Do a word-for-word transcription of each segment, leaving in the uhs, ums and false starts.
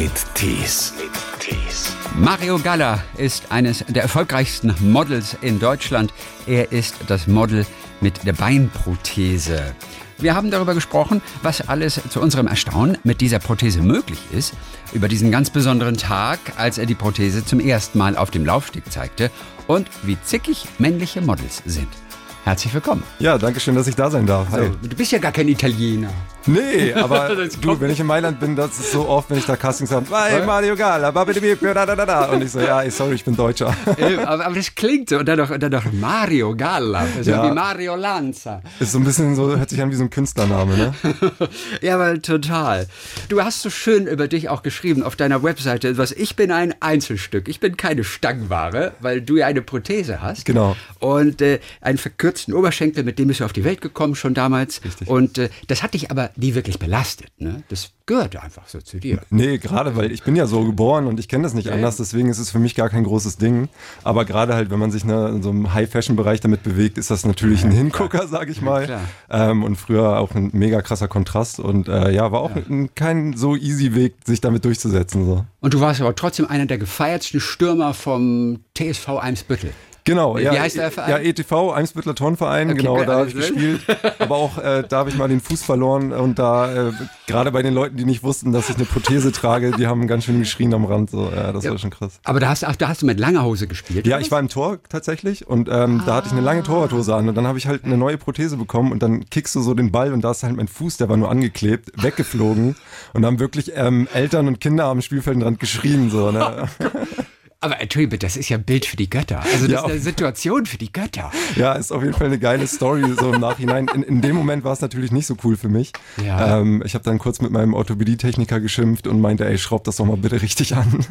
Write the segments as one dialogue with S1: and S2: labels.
S1: mit Tees.
S2: Mario Galla ist eines der erfolgreichsten Models in Deutschland. Er ist das Model mit der Beinprothese. Wir haben darüber gesprochen, was alles zu unserem Erstaunen mit dieser Prothese möglich ist. Über diesen ganz besonderen Tag, als er die Prothese zum ersten Mal auf dem Laufsteg zeigte. Und wie zickig männliche Models sind. Herzlich willkommen.
S3: Ja, danke schön, dass ich da sein darf. Hi.
S2: So, du bist ja gar kein Italiener.
S3: Nee, aber du, wenn ich in Mailand bin, das ist so oft, wenn ich da Castings habe, hey, Mario Galla, und ich so, ja, sorry, ich bin Deutscher.
S2: aber, aber das klingt so, und dann noch, dann noch Mario Galla, so ja. Wie Mario Lanza.
S3: Ist so ein bisschen so, hört sich an wie so ein Künstlername, ne?
S2: Ja, aber total. Du hast so schön über dich auch geschrieben auf deiner Webseite etwas, ich bin ein Einzelstück, ich bin keine Stangenware, weil du ja eine Prothese hast.
S3: Genau.
S2: Und äh, einen verkürzten Oberschenkel, mit dem bist du auf die Welt gekommen schon damals.
S3: Richtig.
S2: Und äh, das hat dich aber nie wirklich belastet, ne? Das gehört einfach so zu dir.
S3: Nee, gerade weil ich bin ja so geboren und ich kenne das nicht ja. anders, deswegen ist es für mich gar kein großes Ding. Aber gerade halt, wenn man sich ne, in so einem High-Fashion-Bereich damit bewegt, ist das natürlich ja, ein Hingucker, sag ich mal. Ja, ähm, und früher auch ein mega krasser Kontrast und äh, ja, war auch ja. ein, kein so easy Weg, sich damit durchzusetzen. So.
S2: Und du warst aber trotzdem einer der gefeiertsten Stürmer vom T S V Eimsbüttel.
S3: Genau,
S2: Wie
S3: ja,
S2: heißt der Verein?
S3: Ja, E T V, Eimsbütteler Turnverein, okay, genau, da habe ich gespielt. Aber auch äh, da habe ich mal den Fuß verloren und da, äh, gerade bei den Leuten, die nicht wussten, dass ich eine Prothese trage, die haben ganz schön geschrien am Rand, so, ja, das ja. war schon krass.
S2: Aber da hast, ach, da hast du mit langer Hose gespielt?
S3: Ja, ich war im Tor tatsächlich und ähm, ah. da hatte ich eine lange Torwarthose an und dann habe ich halt eine neue Prothese bekommen und dann kickst du so den Ball und da ist halt mein Fuß, der war nur angeklebt, weggeflogen und haben wirklich ähm, Eltern und Kinder am Spielfeldrand geschrien, so, ne?
S2: Aber Entschuldigung, das ist ja ein Bild für die Götter. Also das ja, ist eine Situation für die Götter.
S3: Ja, ist auf jeden Fall eine geile Story so im Nachhinein. In, in dem Moment war es natürlich nicht so cool für mich.
S2: Ja.
S3: Ähm, ich habe dann kurz mit meinem Orthopädie-Techniker geschimpft und meinte, ey, schraub das doch mal bitte richtig an.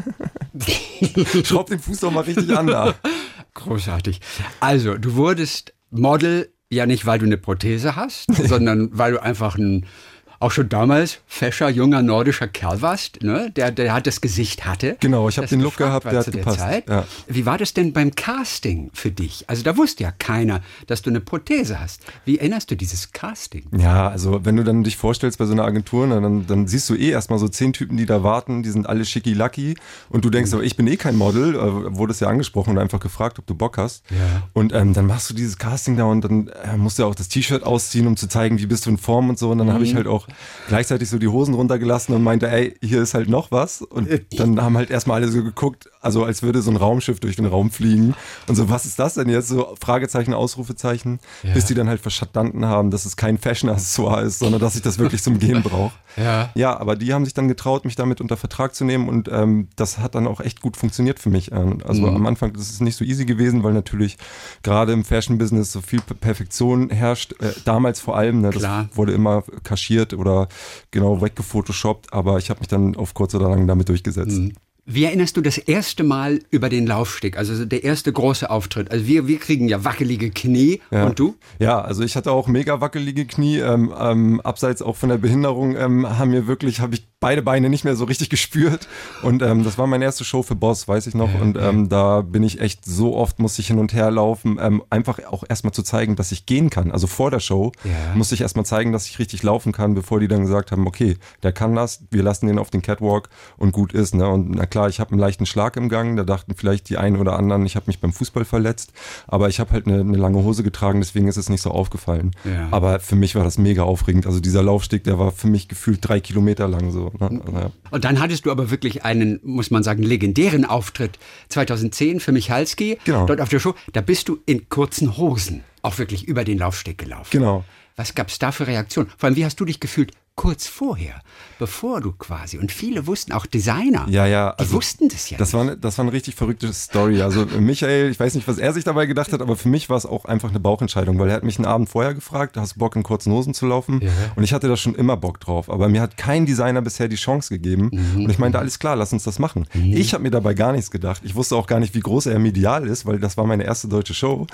S3: Schraub den Fuß doch mal richtig an da.
S2: Großartig. Also, du wurdest Model ja nicht, weil du eine Prothese hast, sondern weil du einfach ein auch schon damals fescher, junger, nordischer Kerl warst, ne? der, der halt das Gesicht hatte.
S3: Genau, ich habe den Look gehabt, der hat
S2: zu der
S3: gepasst.
S2: Zeit.
S3: Ja.
S2: Wie war das denn beim Casting für dich? Also da wusste ja keiner, dass du eine Prothese hast. Wie erinnerst du dieses Casting?
S3: Ja, also wenn du dann dich vorstellst bei so einer Agentur, dann, dann siehst du eh erstmal so zehn Typen, die da warten, die sind alle schicki-lacki und du denkst, mhm. aber ich bin eh kein Model, äh, wurdest ja angesprochen und einfach gefragt, ob du Bock hast.
S2: Ja.
S3: Und ähm, dann machst du dieses Casting da und dann äh, musst du ja auch das T-Shirt ausziehen, um zu zeigen, wie bist du in Form und so. Und dann mhm. habe ich halt auch gleichzeitig so die Hosen runtergelassen und meinte, ey, hier ist halt noch was. Und dann haben halt erstmal alle so geguckt, also als würde so ein Raumschiff durch den Raum fliegen. Und so, was ist das denn jetzt? So Fragezeichen, Ausrufezeichen, ja. bis die dann halt verstanden haben, dass es kein Fashion-Accessoire ist, sondern dass ich das wirklich zum Gehen brauche.
S2: Ja.
S3: ja, aber die haben sich dann getraut, mich damit unter Vertrag zu nehmen und ähm, das hat dann auch echt gut funktioniert für mich. Also mhm. am Anfang ist es nicht so easy gewesen, weil natürlich gerade im Fashion-Business so viel Perfektion herrscht. Äh, damals vor allem, ne, das
S2: Klar.
S3: wurde immer kaschiert oder genau weggefotoshoppt, aber ich habe mich dann auf kurz oder lang damit durchgesetzt.
S2: Mhm. Wie erinnerst du das erste Mal über den Laufsteg, also der erste große Auftritt? Also wir, wir kriegen ja wackelige Knie
S3: ja.
S2: und du?
S3: Ja, also ich hatte auch mega wackelige Knie, ähm, ähm, abseits auch von der Behinderung ähm, haben mir wirklich, habe ich beide Beine nicht mehr so richtig gespürt und ähm, das war meine erste Show für Boss, weiß ich noch, und ähm, da bin ich echt so oft, musste ich hin und her laufen, ähm, einfach auch erstmal zu zeigen, dass ich gehen kann, also vor der Show
S2: ja.
S3: musste ich erstmal zeigen, dass ich richtig laufen kann, bevor die dann gesagt haben, okay, der kann das, wir lassen den auf den Catwalk und gut ist, ne, und na klar, ich habe einen leichten Schlag im Gang, da dachten vielleicht die einen oder anderen, ich habe mich beim Fußball verletzt, aber ich habe halt eine, eine lange Hose getragen, deswegen ist es nicht so aufgefallen,
S2: ja.
S3: aber für mich war das mega aufregend, also dieser Laufsteg, der war für mich gefühlt drei Kilometer lang so. Ne? Also, ja.
S2: Und dann hattest du aber wirklich einen, muss man sagen, legendären Auftritt zweitausendzehn für Michalski,
S3: genau.
S2: dort auf der Show, da bist du in kurzen Hosen auch wirklich über den Laufsteg gelaufen.
S3: Genau.
S2: Was gab es da für Reaktionen? Vor allem, wie hast du dich gefühlt kurz vorher, bevor du quasi, und viele wussten, auch Designer,
S3: ja, ja,
S2: die
S3: also
S2: wussten das ja
S3: das
S2: nicht.
S3: War, das war eine richtig verrückte Story. Also Michael, ich weiß nicht, was er sich dabei gedacht hat, aber für mich war es auch einfach eine Bauchentscheidung, weil er hat mich einen Abend vorher gefragt, hast du Bock in kurzen Hosen zu laufen?
S2: Ja.
S3: Und ich hatte da schon immer Bock drauf, aber mir hat kein Designer bisher die Chance gegeben
S2: Mhm.
S3: und ich meinte, alles klar, lass uns das machen.
S2: Mhm.
S3: Ich habe mir dabei gar nichts gedacht. Ich wusste auch gar nicht, wie groß er medial ist, weil das war meine erste deutsche Show.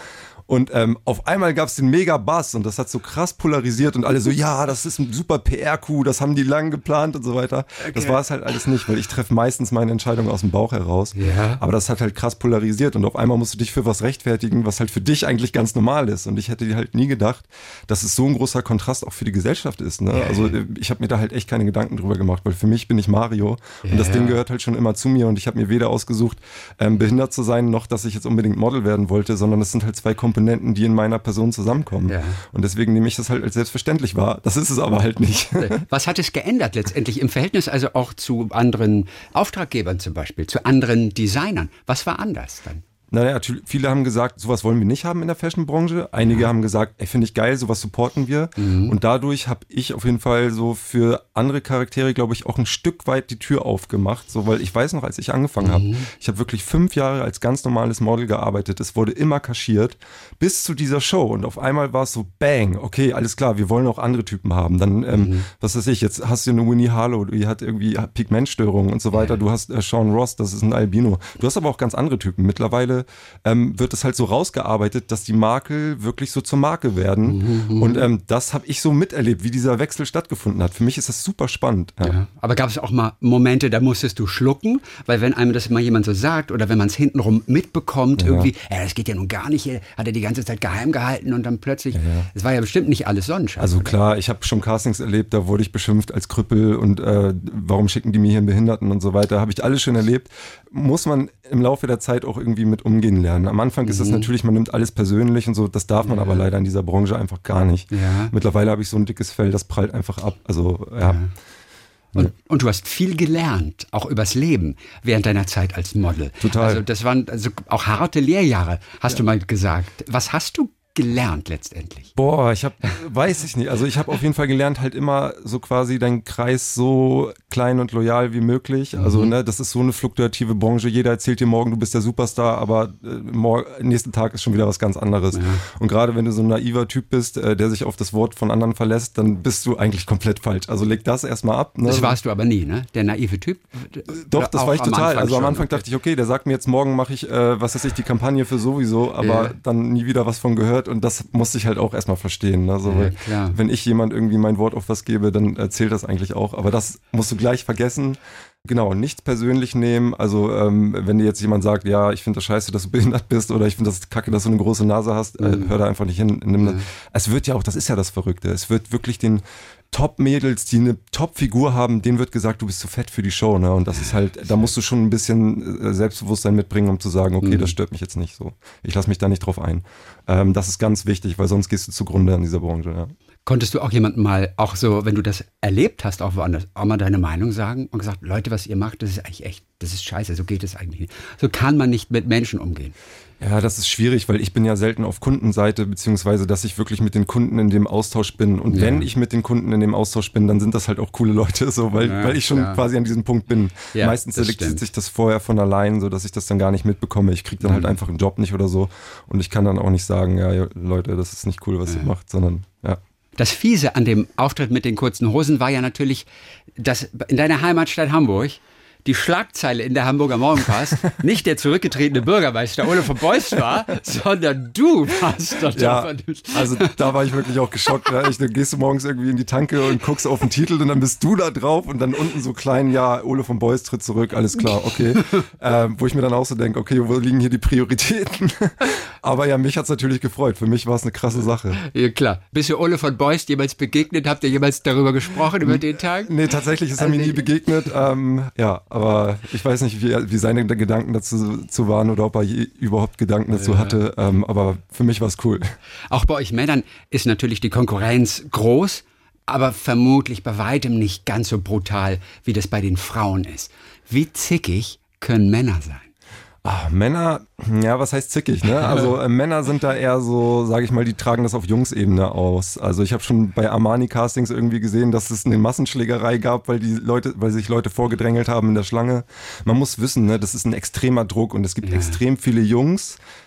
S3: Und ähm, auf einmal gab es den Mega-Bass und das hat so krass polarisiert und alle so, ja, das ist ein super P R-Coup, das haben die lang geplant und so weiter. Okay. Das war es halt alles nicht, weil ich treffe meistens meine Entscheidungen aus dem Bauch heraus. Ja. Aber das hat halt krass polarisiert und auf einmal musst du dich für was rechtfertigen, was halt für dich eigentlich ganz normal ist. Und ich hätte dir halt nie gedacht, dass es so ein großer Kontrast auch für die Gesellschaft ist. Ne? Ja. Also ich habe mir da halt echt keine Gedanken drüber gemacht, weil für mich bin ich Mario und ja. das Ding gehört halt schon immer zu mir und ich habe mir weder ausgesucht, ähm, behindert zu sein, noch dass ich jetzt unbedingt Model werden wollte, sondern es sind halt zwei Komponenten, die in meiner Person zusammenkommen. Ja. Und deswegen nehme ich das halt als selbstverständlich wahr. Das ist es aber halt nicht.
S2: Was hat es geändert letztendlich im Verhältnis also auch zu anderen Auftraggebern zum Beispiel, zu anderen Designern? Was war anders dann?
S3: Naja, viele haben gesagt, sowas wollen wir nicht haben in der Fashion-Branche. Einige ja. haben gesagt, ey, finde ich geil, sowas supporten wir. Mhm. Und dadurch habe ich auf jeden Fall so für andere Charaktere, glaube ich, auch ein Stück weit die Tür aufgemacht. So, weil ich weiß noch, als ich angefangen mhm. habe, ich habe wirklich fünf Jahre als ganz normales Model gearbeitet. Es wurde immer kaschiert bis zu dieser Show. Und auf einmal war es so, bang, okay, alles klar, wir wollen auch andere Typen haben. Dann, ähm, mhm. was weiß ich, jetzt hast du eine Winnie Harlow, die hat irgendwie Pigmentstörungen und so weiter. Ja. Du hast äh, Sean Ross, das ist ein Albino. Du hast aber auch ganz andere Typen. Mittlerweile Ähm, wird es halt so rausgearbeitet, dass die Makel wirklich so zur Marke werden. Mhm, und ähm, das habe ich so miterlebt, wie dieser Wechsel stattgefunden hat. Für mich ist das super spannend. Ja.
S2: Ja. Aber gab es auch mal Momente, da musstest du schlucken? Weil wenn einem das mal jemand so sagt oder wenn man es hintenrum mitbekommt, ja. irgendwie, ja, das geht ja nun gar nicht, hat er die ganze Zeit geheim gehalten und dann plötzlich, es ja. war ja bestimmt nicht alles Sonnenschein.
S3: Also klar, ich habe schon Castings erlebt, da wurde ich beschimpft als Krüppel und äh, warum schicken die mir hier einen Behinderten und so weiter. Habe ich alles schon erlebt. Muss man im Laufe der Zeit auch irgendwie mit umgehen lernen. Am Anfang ist das natürlich, man nimmt alles persönlich und so, das darf man ja. aber leider in dieser Branche einfach gar nicht. Ja. Mittlerweile habe ich so ein dickes Fell, das prallt einfach ab. Also ja.
S2: ja. Und, und du hast viel gelernt, auch übers Leben, während deiner Zeit als Model.
S3: Total.
S2: Also das waren also auch harte Lehrjahre, hast ja. du mal gesagt. Was hast du gelernt letztendlich?
S3: Boah, ich habe, weiß ich nicht. Also ich habe auf jeden Fall gelernt, halt immer so quasi deinen Kreis so klein und loyal wie möglich. Also mhm. ne, das ist so eine fluktuative Branche. Jeder erzählt dir morgen, du bist der Superstar, aber äh, morgen, nächsten Tag ist schon wieder was ganz anderes. Ja. Und gerade wenn du so ein naiver Typ bist, äh, der sich auf das Wort von anderen verlässt, dann bist du eigentlich komplett falsch. Also leg das erstmal ab. Ne?
S2: Das warst du aber nie, ne? Der naive Typ?
S3: Doch, das war ich total. Also am Anfang schon, dachte ich, okay, der sagt mir jetzt, morgen mache ich, äh, was weiß ich, die Kampagne für sowieso, aber ja. dann nie wieder was von gehört. Und das musste ich halt auch erstmal verstehen. Also, ja, klar. Wenn ich jemand irgendwie mein Wort auf was gebe, dann erzählt das eigentlich auch. Aber das musst du gleich vergessen. Genau, nichts persönlich nehmen. Also ähm, wenn dir jetzt jemand sagt, ja, ich finde das scheiße, dass du behindert bist oder ich finde das kacke, dass du eine große Nase hast, äh, hör da einfach nicht hin. Nimm mhm. das. Es wird ja auch, das ist ja das Verrückte, es wird wirklich den Top-Mädels, die eine Top-Figur haben, denen wird gesagt, du bist zu fett für die Show. Ne? Und das ist halt, da musst du schon ein bisschen Selbstbewusstsein mitbringen, um zu sagen, okay, mhm. das stört mich jetzt nicht so. Ich lasse mich da nicht drauf ein. Ähm, das ist ganz wichtig, weil sonst gehst du zugrunde an dieser Branche. Ja.
S2: Konntest du auch jemandem mal, auch so, wenn du das erlebt hast, auch woanders, auch mal deine Meinung sagen und gesagt, Leute, was ihr macht, das ist eigentlich echt, das ist scheiße, so geht es eigentlich nicht. So kann man nicht mit Menschen umgehen.
S3: Ja, das ist schwierig, weil ich bin ja selten auf Kundenseite, beziehungsweise, dass ich wirklich mit den Kunden in dem Austausch bin. Und ja. wenn ich mit den Kunden in dem Austausch bin, dann sind das halt auch coole Leute, so, weil, ja, weil ich schon ja. quasi an diesem Punkt bin. Ja, meistens selektiert sich das vorher von allein, so dass ich das dann gar nicht mitbekomme. Ich kriege dann mhm. halt einfach einen Job nicht oder so. Und ich kann dann auch nicht sagen, ja, Leute, das ist nicht cool, was ja. ihr macht, sondern, ja.
S2: Das Fiese an dem Auftritt mit den kurzen Hosen war ja natürlich, dass in deiner Heimatstadt Hamburg die Schlagzeile in der Hamburger Morgenpost nicht der zurückgetretene Bürgermeister Ole von Beust war, sondern du warst dort.
S3: Ja, also da war ich wirklich auch geschockt. Ja. Ich, dann gehst du morgens irgendwie in die Tanke und guckst auf den Titel und dann bist du da drauf und dann unten so klein, ja, Ole von Beust tritt zurück, alles klar, okay. ähm, wo ich mir dann auch so denke, okay, wo liegen hier die Prioritäten? Aber ja, mich hat's natürlich gefreut. Für mich war es eine krasse Sache.
S2: Ja, klar. Bist du Ole von Beust jemals begegnet? Habt ihr jemals darüber gesprochen, über den Tag?
S3: Nee, tatsächlich ist er also mir nie begegnet. Ähm, ja, aber ich weiß nicht, wie, wie seine Gedanken dazu zu waren oder ob er je, überhaupt Gedanken dazu ja. hatte. Ähm, aber für mich war es cool.
S2: Auch bei euch Männern ist natürlich die Konkurrenz groß, aber vermutlich bei weitem nicht ganz so brutal, wie das bei den Frauen ist. Wie zickig können Männer sein?
S3: Ach, Männer, ja, was heißt zickig, ne? Also äh, Männer sind da eher so, sage ich mal, die tragen das auf Jungsebene aus. Also ich habe schon bei Armani-Castings irgendwie gesehen, dass es eine Massenschlägerei gab, weil die Leute, weil sich Leute vorgedrängelt haben in der Schlange. Man muss wissen, ne, das ist ein extremer Druck und es gibt ja. extrem viele Jungs,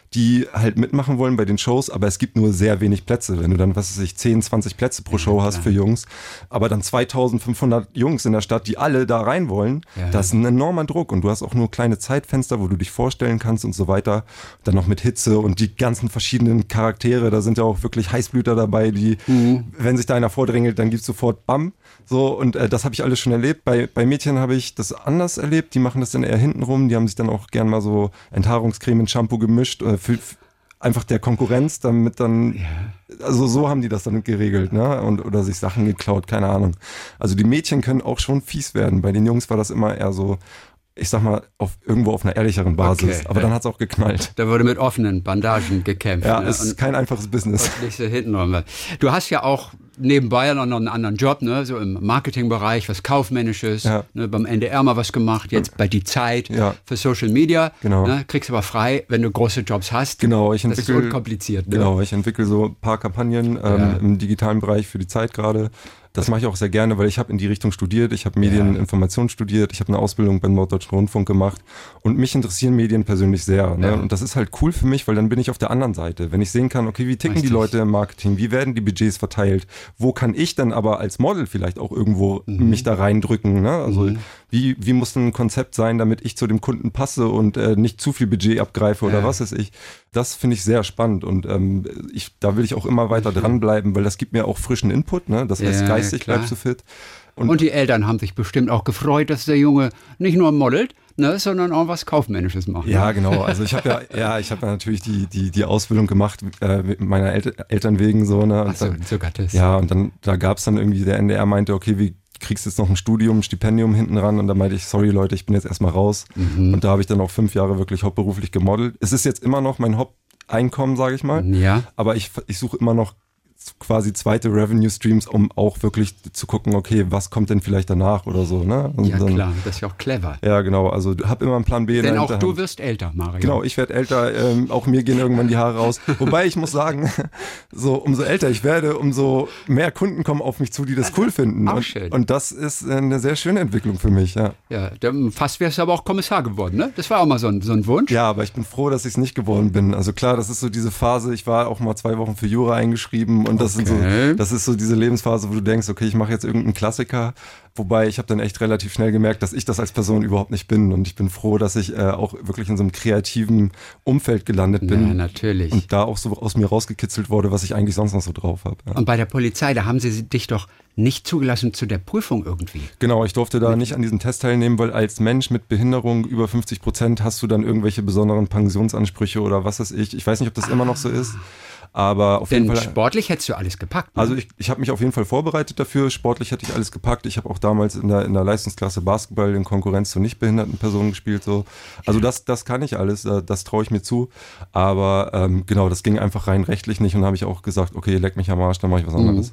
S3: die halt mitmachen wollen bei den Shows, aber es gibt nur sehr wenig Plätze. Wenn du dann, was weiß ich, zehn, zwanzig Plätze pro Show ja, hast für Jungs, aber dann zweitausendfünfhundert Jungs in der Stadt, die alle da rein wollen, ja. das ist ein enormer Druck und du hast auch nur kleine Zeitfenster, wo du dich vorstellen kannst und so weiter. Dann noch mit Hitze und die ganzen verschiedenen Charaktere, da sind ja auch wirklich Heißblüter dabei, die, mhm. wenn sich da einer vordrängelt, dann gibt's sofort Bam. So, und äh, das habe ich alles schon erlebt. Bei, bei Mädchen habe ich das anders erlebt. Die machen das dann eher hintenrum. Die haben sich dann auch gern mal so Enthaarungscreme in Shampoo gemischt. Äh, für, für einfach der Konkurrenz, damit dann, ja. also so haben die das dann geregelt, ne? Und, oder sich Sachen geklaut, keine Ahnung. Also die Mädchen können auch schon fies werden. Bei den Jungs war das immer eher so, ich sag mal, auf, irgendwo auf einer ehrlicheren Basis. Okay, aber ja. dann hat's auch geknallt.
S2: Da wurde mit offenen Bandagen gekämpft.
S3: Ja,
S2: ne?
S3: ist und, kein einfaches Business.
S2: Und nicht so hintenrum. Du hast ja auch nebenbei noch einen anderen Job, ne? So im Marketingbereich, was Kaufmännisches, ja. ne? Beim N D R mal was gemacht, jetzt bei Die Zeit
S3: ja.
S2: für Social Media.
S3: Genau.
S2: Ne? Kriegst aber frei, wenn du große Jobs hast.
S3: Genau, ich entwickle,
S2: das ist unkompliziert. Ne?
S3: Genau, ich entwickle so ein paar Kampagnen ähm, ja. im digitalen Bereich für Die Zeit gerade. Das mache ich auch sehr gerne, weil ich habe in die Richtung studiert, ich habe Medieninformation ja. studiert, ich habe eine Ausbildung beim Norddeutschen Rundfunk gemacht und mich interessieren Medien persönlich sehr. Ne? Ja. Und das ist halt cool für mich, weil dann bin ich auf der anderen Seite. Wenn ich sehen kann, okay, wie ticken Richtig. die Leute im Marketing, wie werden die Budgets verteilt, wo kann ich dann aber als Model vielleicht auch irgendwo mhm. mich da reindrücken. Ne? Also mhm. wie, wie muss ein Konzept sein, damit ich zu dem Kunden passe und äh, nicht zu viel Budget abgreife oder ja. was weiß ich. Das finde ich sehr spannend und ähm, ich, da will ich auch immer weiter dranbleiben, weil das gibt mir auch frischen Input. Ne? Das heißt, ja, geistig klar. bleibst du fit.
S2: Und, und die Eltern haben sich bestimmt auch gefreut, dass der Junge nicht nur modelt, ne, sondern auch was Kaufmännisches macht.
S3: Ja, ne? genau. Also ich habe ja, ja, ich habe ja natürlich die die die Ausbildung gemacht äh, mit meiner El- Eltern wegen so. Ne?
S2: Ach so, dann, sogar das.
S3: Ja, und dann da gab es dann irgendwie, der N D R meinte, okay, wie kriegst jetzt noch ein Studium, ein Stipendium hinten ran und da meinte ich, sorry Leute, ich bin jetzt erstmal raus. Mhm. Und da habe ich dann auch fünf Jahre wirklich hauptberuflich gemodelt. Es ist jetzt immer noch mein Haupteinkommen, sage ich mal.
S2: Ja.
S3: Aber ich, ich suche immer noch quasi zweite Revenue Streams, um auch wirklich zu gucken, okay, was kommt denn vielleicht danach oder so, ne? Und
S2: ja
S3: dann,
S2: klar, das ist ja auch clever.
S3: Ja, genau, also hab immer einen Plan B.
S2: Denn auch du wirst älter, Mario.
S3: Genau, ich werde älter, ähm, auch mir gehen irgendwann die Haare raus. Wobei ich muss sagen, so umso älter ich werde, umso mehr Kunden kommen auf mich zu, die das cool finden.
S2: Auch
S3: und,
S2: schön.
S3: Und das ist eine sehr schöne Entwicklung für mich, ja.
S2: Ja, fast wärst du aber auch Kommissar geworden, ne? Das war auch mal so ein, so ein Wunsch.
S3: Ja, aber ich bin froh, dass ich es nicht geworden bin. Also klar, das ist so diese Phase, ich war auch mal zwei Wochen für Jura eingeschrieben und das okay. sind so Das ist so diese Lebensphase, wo du denkst, okay, ich mache jetzt irgendeinen Klassiker. Wobei ich habe dann echt relativ schnell gemerkt, dass ich das als Person überhaupt nicht bin. Und ich bin froh, dass ich äh, auch wirklich in so einem kreativen Umfeld gelandet bin.
S2: Ja, natürlich.
S3: Und da auch so aus mir rausgekitzelt wurde, was ich eigentlich sonst noch so drauf habe. Ja.
S2: Und bei der Polizei, da haben sie dich doch nicht zugelassen zu der Prüfung irgendwie.
S3: Genau, ich durfte da nicht an diesem Test teilnehmen, weil als Mensch mit Behinderung über fünfzig Prozent hast du dann irgendwelche besonderen Pensionsansprüche oder was weiß ich. Ich weiß nicht, ob das ah. immer noch so ist. Aber auf
S2: Denn
S3: jeden Fall,
S2: sportlich hättest du alles gepackt. Ne?
S3: Also ich, ich habe mich auf jeden Fall vorbereitet dafür. Sportlich hätte ich alles gepackt. Ich habe auch damals in der, in der Leistungsklasse Basketball in Konkurrenz zu nicht behinderten Personen gespielt. So. Also das, das kann ich alles, das traue ich mir zu. Aber ähm, genau, das ging einfach rein rechtlich nicht. Und dann habe ich auch gesagt, okay, leck mich am Arsch, dann mache ich was anderes.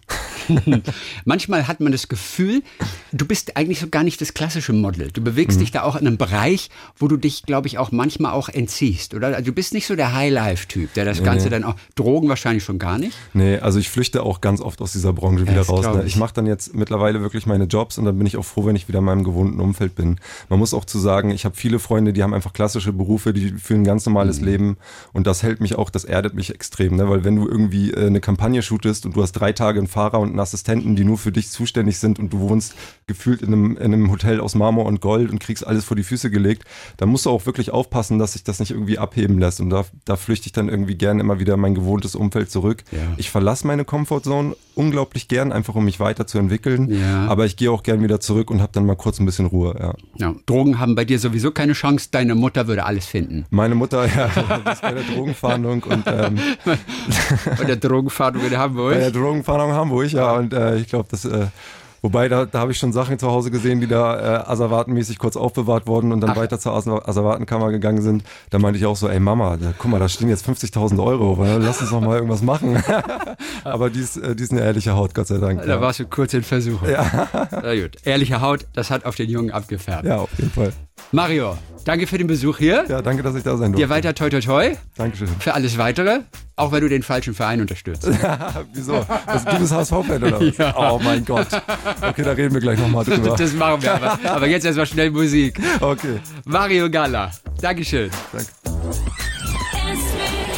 S2: Manchmal hat man das Gefühl, du bist eigentlich so gar nicht das klassische Model. Du bewegst mhm. dich da auch in einem Bereich, wo du dich, glaube ich, auch manchmal auch entziehst. Oder? Also du bist nicht so der High-Life-Typ, der das nee. Ganze dann auch, Drogen wahrscheinlich schon gar nicht.
S3: Nee, also ich flüchte auch ganz oft aus dieser Branche ja, wieder raus. Ne? Ich, ich mache dann jetzt mittlerweile wirklich meine Jobs und dann bin ich auch froh, wenn ich wieder in meinem gewohnten Umfeld bin. Man muss auch zu sagen, ich habe viele Freunde, die haben einfach klassische Berufe, die führen ein ganz normales mhm. Leben und das hält mich auch, das erdet mich extrem. Ne? Weil wenn du irgendwie äh, eine Kampagne shootest und du hast drei Tage einen Fahrer und einen Assistenten, die nur für dich zuständig sind und du wohnst gefühlt in einem, in einem Hotel aus Marmor und Gold und kriegst alles vor die Füße gelegt, dann musst du auch wirklich aufpassen, dass sich das nicht irgendwie abheben lässt und da, da flüchte ich dann irgendwie gerne immer wieder in mein gewohntes Umfeld zurück. Ja. Ich verlasse meine Comfortzone unglaublich gern, einfach um mich weiterzuentwickeln, ja. aber ich gehe auch gern wieder zurück und habe dann mal kurz ein bisschen Ruhe. Ja.
S2: Ja, Drogen haben bei dir sowieso keine Chance, deine Mutter würde alles finden.
S3: Meine Mutter, ja, ist bei der Drogenfahndung und ähm,
S2: bei der Drogenfahndung in Hamburg?
S3: Bei der Drogenfahndung in Hamburg, ja, und äh, ich glaube, das äh, wobei, da, da habe ich schon Sachen zu Hause gesehen, die da äh, asservatenmäßig kurz aufbewahrt wurden und dann Ach. weiter zur Asservatenkammer gegangen sind. Da meinte ich auch so, ey Mama, da, guck mal, da stehen jetzt fünfzigtausend Euro, weil, lass uns doch mal irgendwas machen. Aber die ist, äh, die ist eine ehrliche Haut, Gott sei Dank.
S2: Da ja. warst du kurz in Versuchung.
S3: Ja.
S2: Na gut, ehrliche Haut, das hat auf den Jungen abgefärbt.
S3: Ja, auf jeden Fall.
S2: Mario, danke für den Besuch hier.
S3: Ja, danke, dass ich da sein durfte.
S2: Dir weiter toi toi toi.
S3: Dankeschön.
S2: Für alles Weitere, auch wenn du den falschen Verein unterstützt.
S3: Wieso? Das, du bist H S V-Fan oder was? Ja. Oh mein Gott. Okay, da reden wir gleich nochmal drüber.
S2: Das machen wir aber. Aber jetzt erstmal schnell Musik.
S3: Okay.
S2: Mario Galla. Dankeschön.
S3: Danke.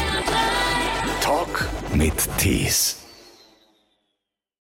S1: mit Tees.